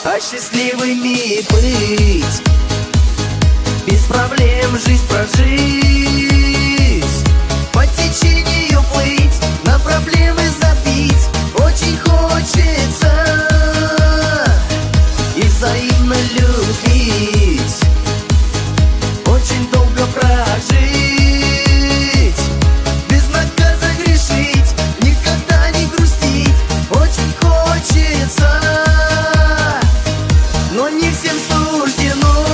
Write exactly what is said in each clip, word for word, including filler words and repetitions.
а счастливыми быть, без проблем жизнь прожить, по течению плыть, на проблемы забить. Очень хочется и взаимно любить, очень долго прожить, без наказа грешить, никогда не грустить. Очень хочется, но не всем суждено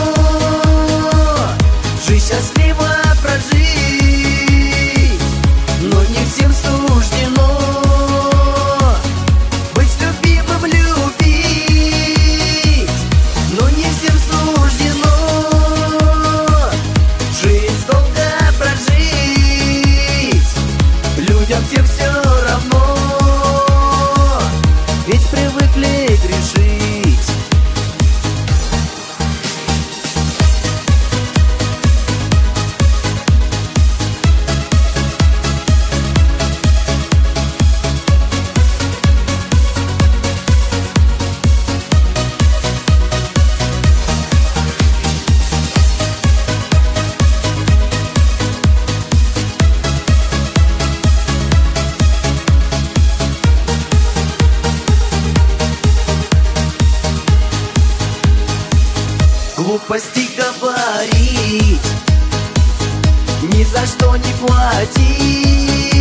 жизнь счастливо прожить. Но не всем суждено быть любимым, любить. Но не всем суждено жизнь долго прожить. Людям всем все равно, ведь привыкли грешить. Глупости говорить, ни за что не платить.